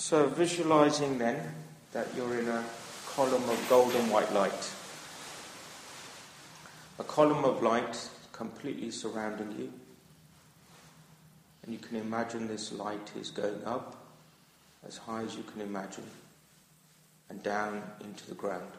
So visualizing then that you're in a column of golden white light. A column of light completely surrounding you. And you can imagine this light is going up as high as you can imagine and down into the ground.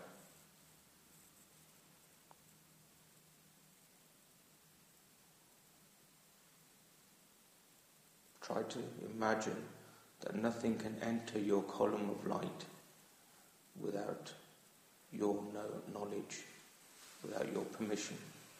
Try to imagine that nothing can enter your column of light without your knowledge, without your permission.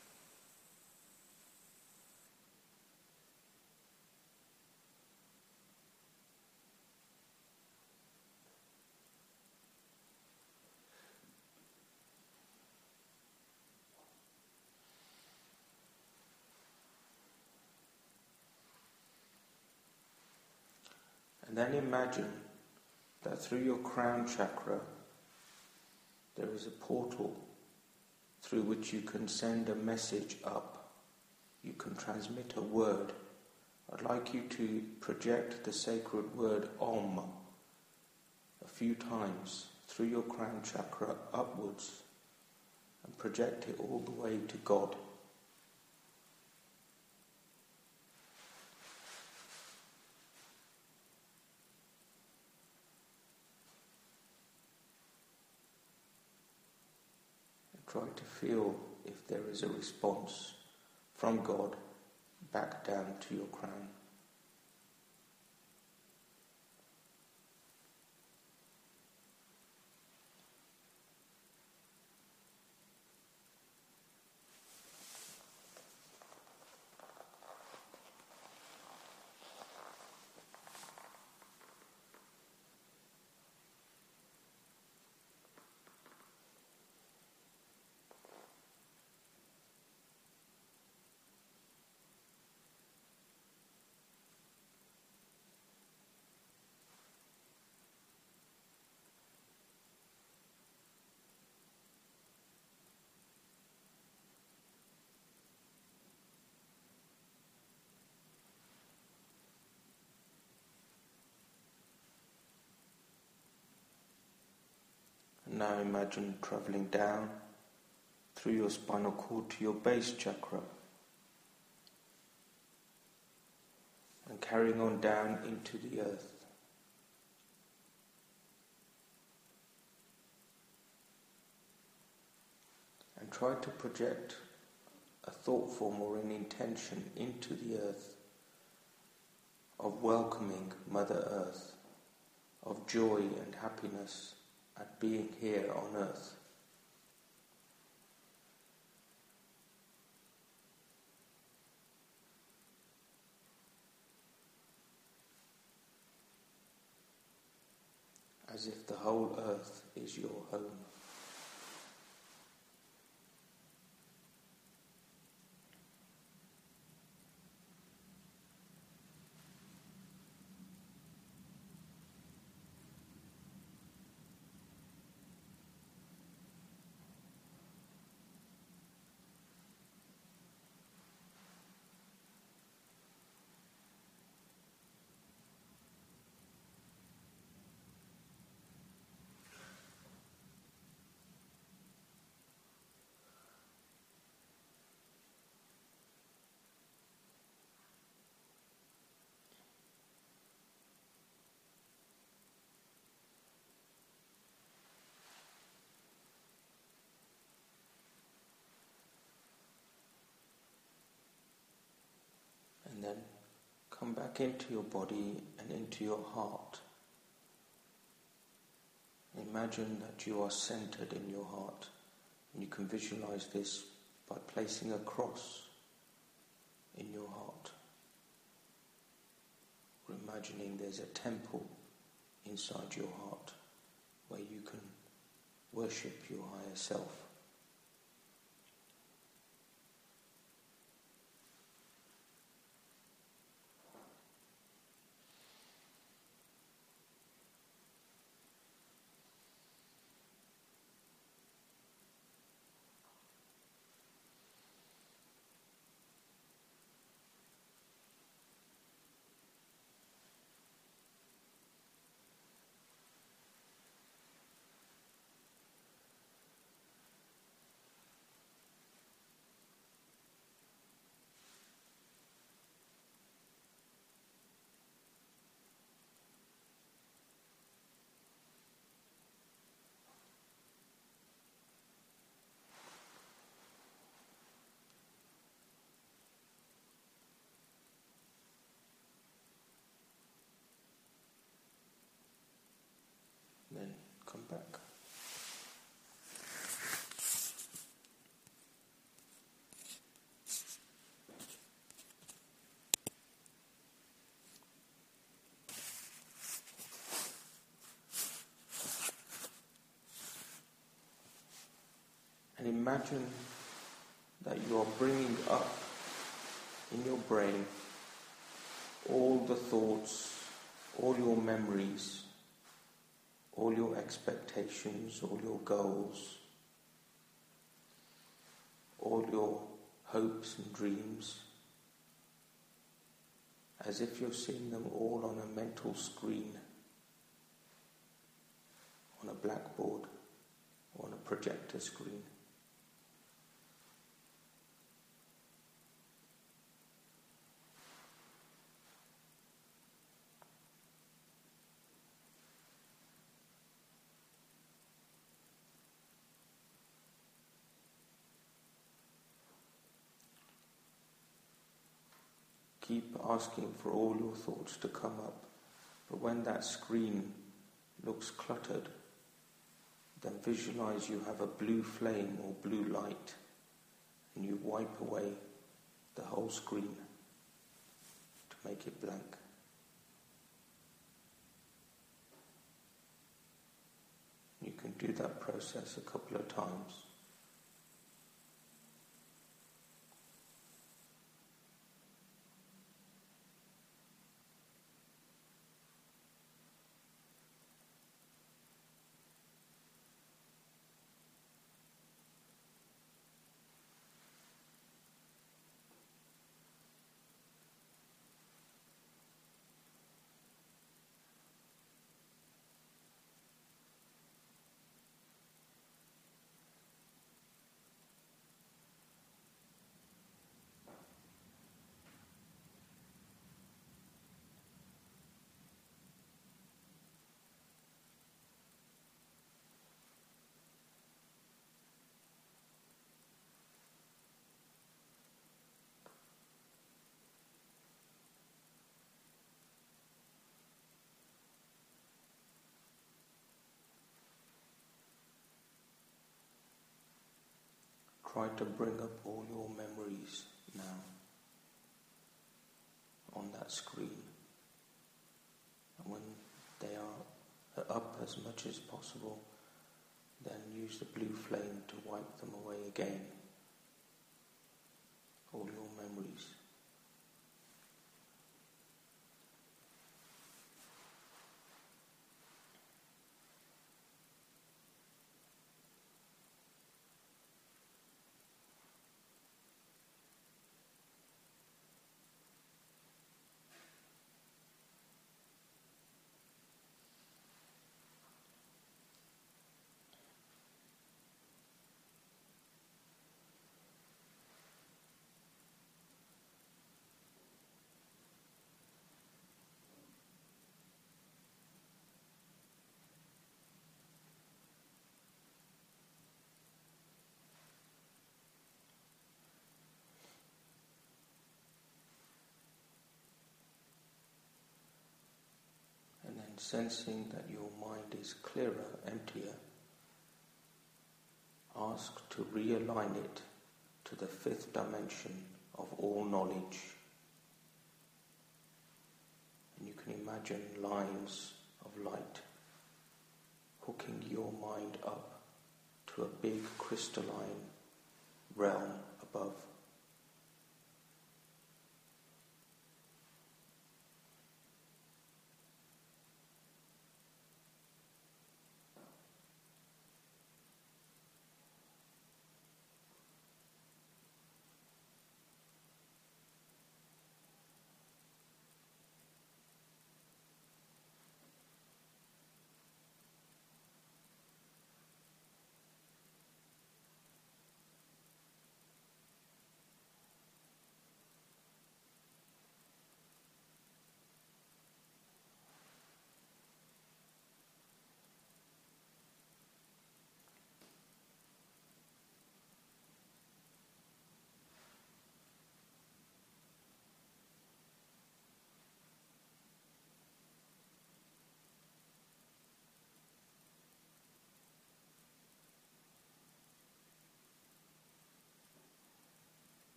And then imagine that through your crown chakra there is a portal through which you can send a message up. You can transmit a word. I'd like you to project the sacred word Om a few times through your crown chakra upwards and project it all the way to God. Try to feel if there is a response from God back down to your crown. Now imagine travelling down through your spinal cord to your base chakra and carrying on down into the earth. And try to project a thought form or an intention into the earth of welcoming Mother Earth, of joy and happiness at being here on earth. As if the whole earth is your home. And then come back into your body and into your heart. Imagine that you are centered in your heart. And you can visualize this by placing a cross in your heart. Or imagining there's a temple inside your heart where you can worship your higher self. come back. And imagine that you are bringing up in your brain all the thoughts, all your memories, all your expectations, all your goals, all your hopes and dreams, as if you're seeing them all on a mental screen, on a blackboard, or on a projector screen. Keep asking for all your thoughts to come up, but when that screen looks cluttered, then visualize you have a blue flame or blue light, and you wipe away the whole screen to make it blank. You can do that process a couple of times. Try to bring up all your memories now on that screen. And when they are up as much as possible, then use the blue flame to wipe them away again. All your memories. Sensing that your mind is clearer, emptier, ask to realign it to the fifth dimension of all knowledge. And you can imagine lines of light hooking your mind up to a big crystalline realm above.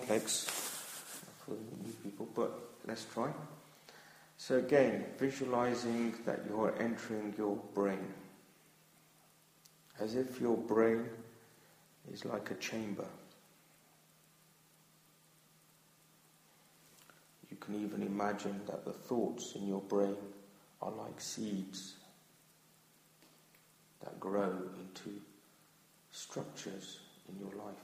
complex for new people, but let's try. So again, visualizing that you're entering your brain, as if your brain is like a chamber. You can even imagine that the thoughts in your brain are like seeds that grow into structures in your life.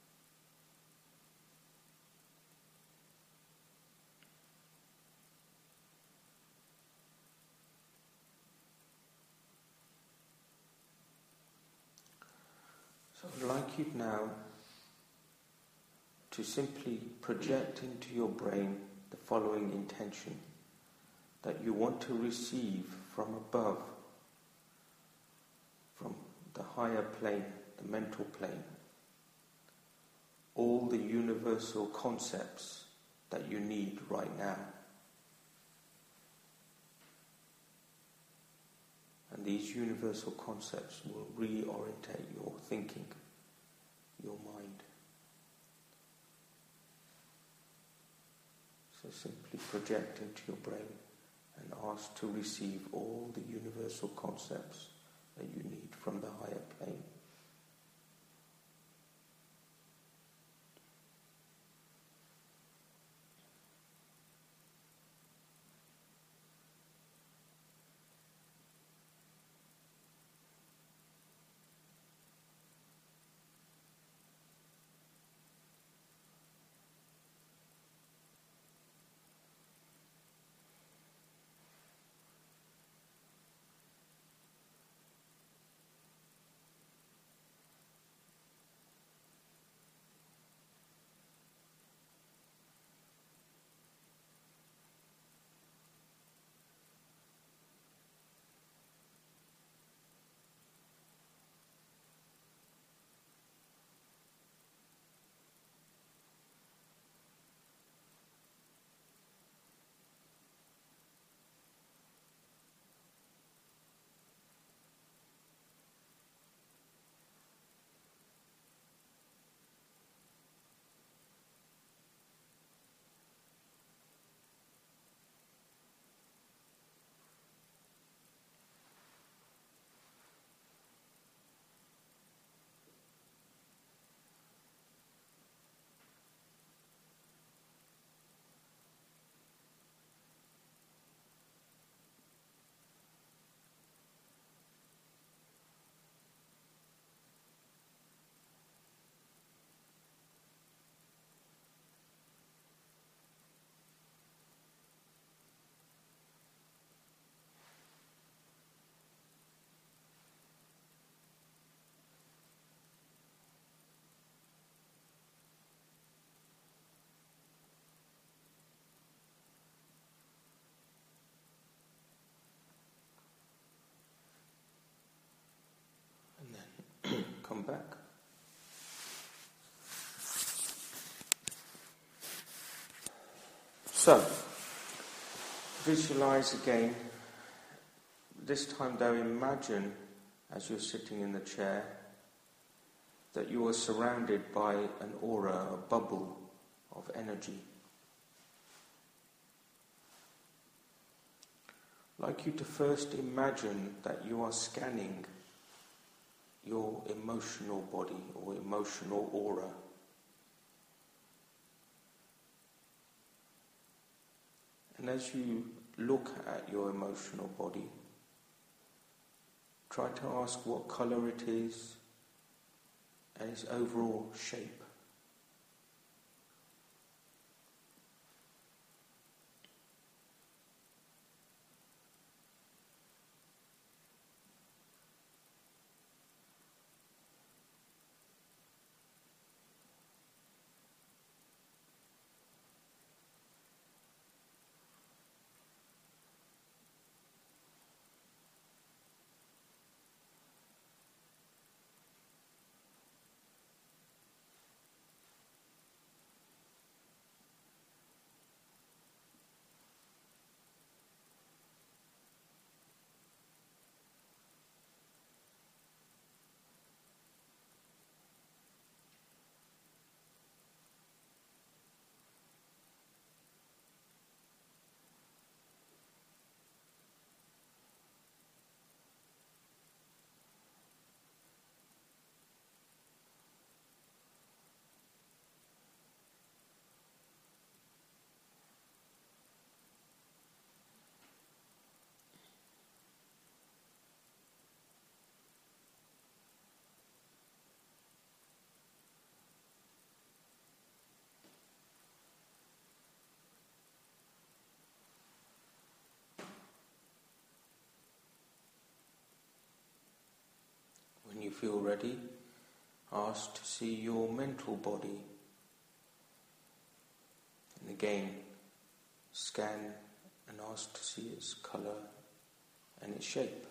So I'd like you now to simply project into your brain the following intention, that you want to receive from above, from the higher plane, the mental plane, all the universal concepts that you need right now. And these universal concepts will reorientate your thinking, your mind. So simply project into your brain and ask to receive all the universal concepts that you need from the higher plane. Come back. So, visualize again. This time though, imagine as you're sitting in the chair that you are surrounded by an aura, a bubble of energy. I'd like you to first imagine that you are scanning your emotional body or emotional aura. And as you look at your emotional body, try to ask what colour it is and its overall shape. feel ready, ask to see your mental body. And again, scan and ask to see its colour and its shape.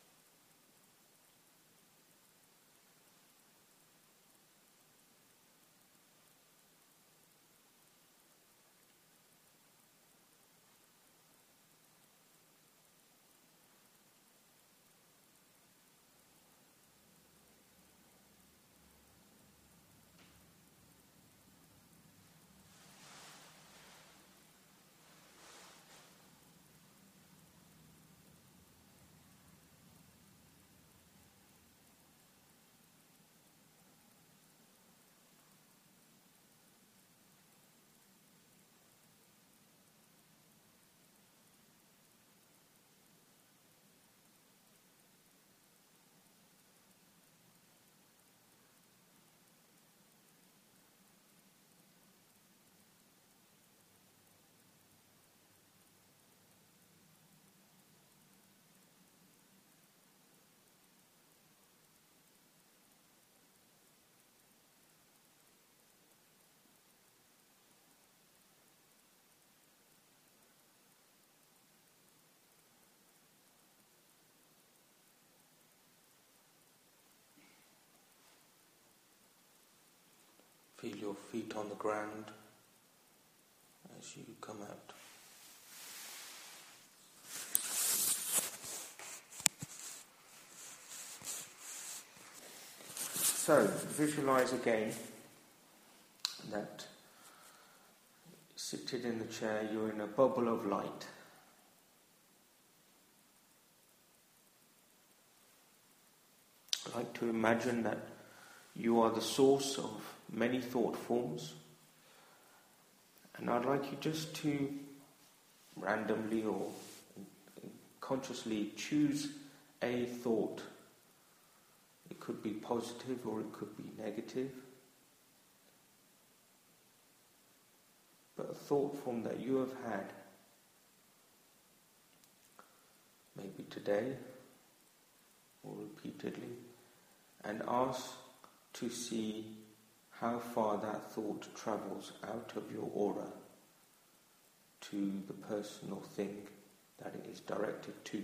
Feel your feet on the ground as you come out. So, visualize again that seated in the chair, you're in a bubble of light. I like to imagine that you are the source of many thought forms, and I'd like you just to randomly or consciously choose a thought. It could be positive or it could be negative, but a thought form that you have had, maybe today or repeatedly, and ask to see how far that thought travels out of your aura to the person or thing that it is directed to.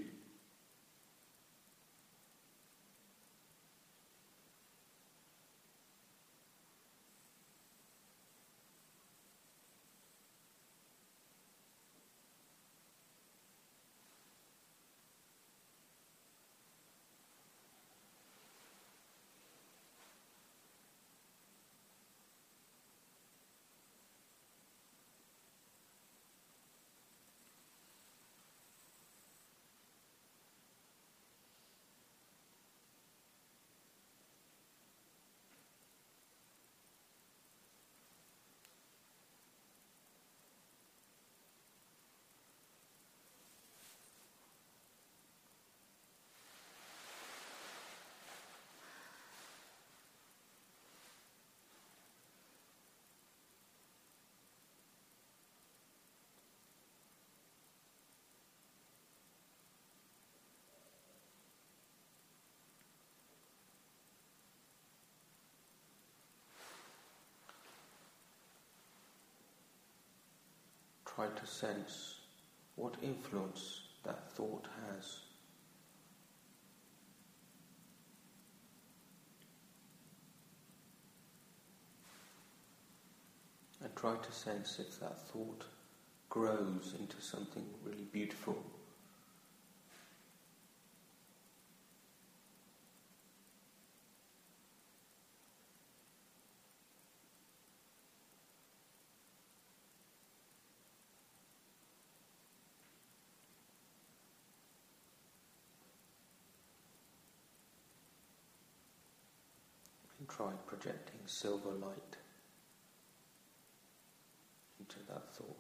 Try to sense what influence that thought has. And try to sense if that thought grows into something really beautiful. And try projecting silver light into that thought.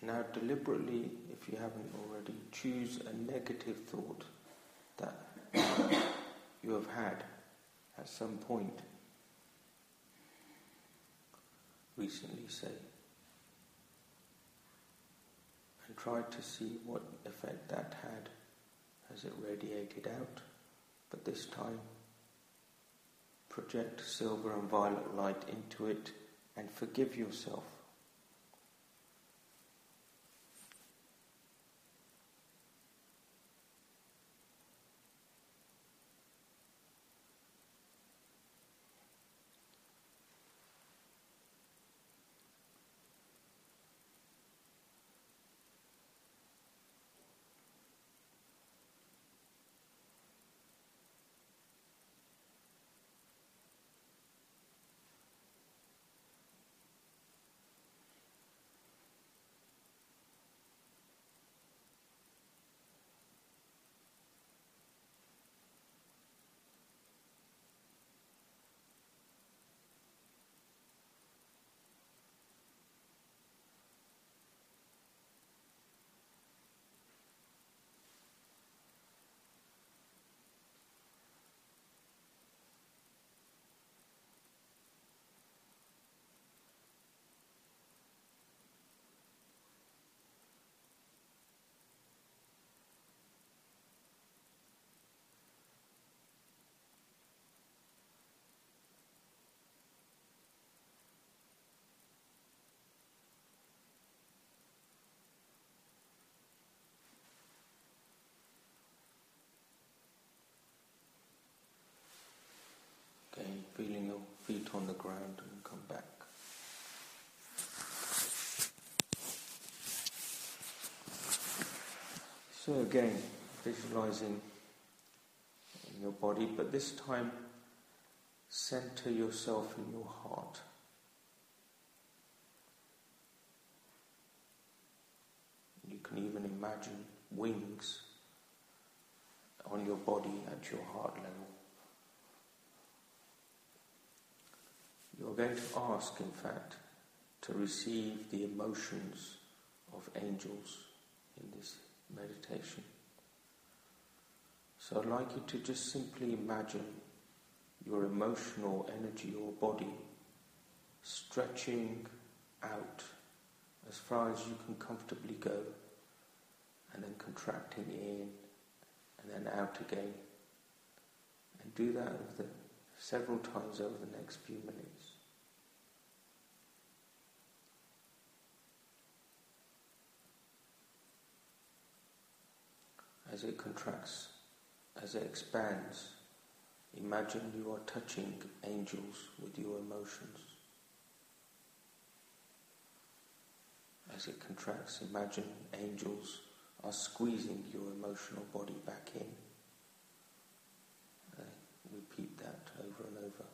Now deliberately, if you haven't already, choose a negative thought that you have had at some point recently, say, and try to see what effect that had. Has it radiated out? But this time, project silver and violet light into it and forgive yourself. Again, feeling your feet on the ground and come back. So again, visualizing in your body, but this time center yourself in your heart. You can even imagine wings on your body at your heart level. You're going to ask, in fact, to receive the emotions of angels in this meditation. So I'd like you to just simply imagine your emotional energy or body stretching out as far as you can comfortably go, and then contracting in and then out again. And do that several times over the next few minutes. As it contracts, as it expands, imagine you are touching angels with your emotions. As it contracts, imagine angels are squeezing your emotional body back in. Repeat that over and over.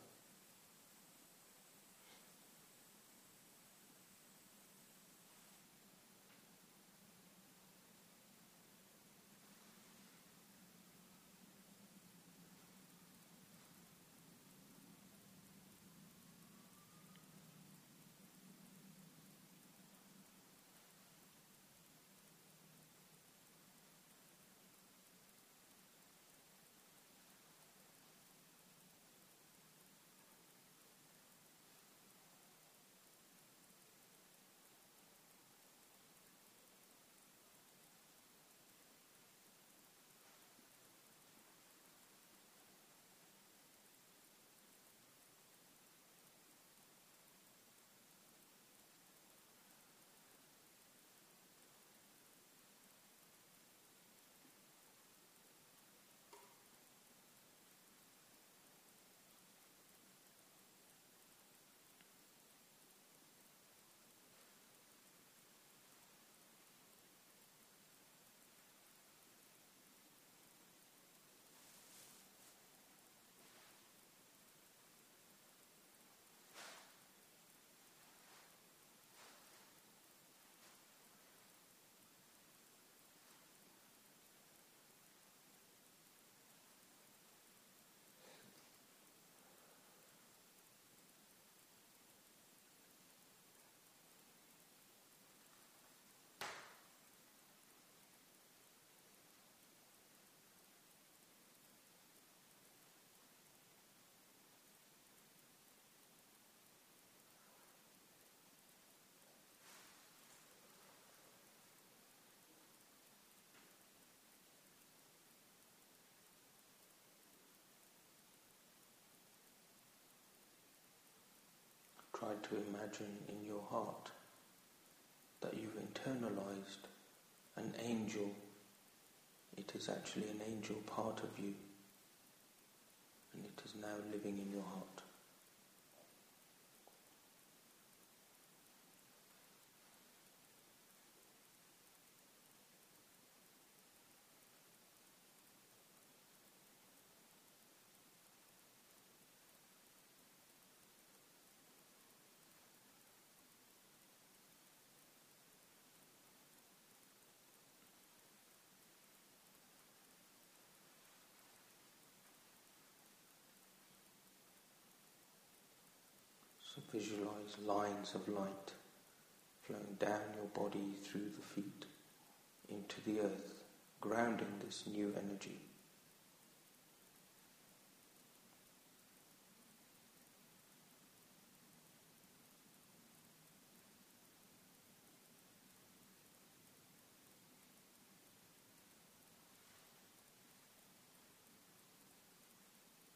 try to imagine in your heart that you've internalized an angel. It is actually an angel part of you, and it is now living in your heart. So visualize lines of light flowing down your body through the feet into the earth, grounding this new energy.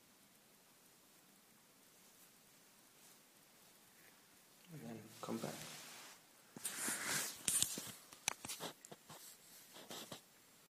And then come back.